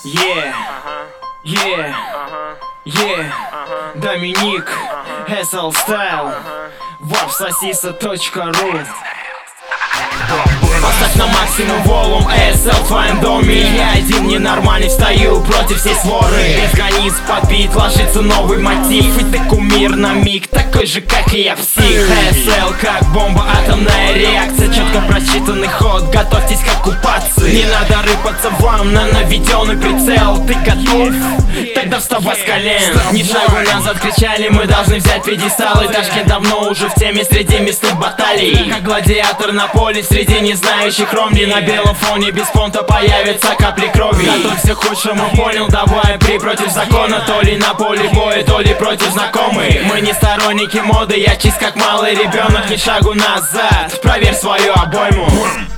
Доминик, SL Style, wapsasisa.ru. Поставь на максимум волум, ASL в твоем доме. Я один ненормальный, встаю против всей своры. Без границ под бит ложится новый мотив. И ты кумир на миг, такой же, как и я псих. ASL как бомба, атомная реакция. Четко просчитанный ход, готовьтесь к оккупации. Не надо рыпаться вам на наведенный прицел. Ты готов? Тогда вставай с колен. Ни шагу назад кричали, мы должны взять пьедестал. И Ташкент давно уже в теме среди местных баталий. Как гладиатор на поле среди незнающих ромли. На белом фоне без понта появятся капли крови. Готовься к худшему, понял, давай при против закона. То ли на поле боя, то ли против знакомых. Мы не сторонники моды, я чист как малый ребенок. Ни шагу назад, проверь свою обойму.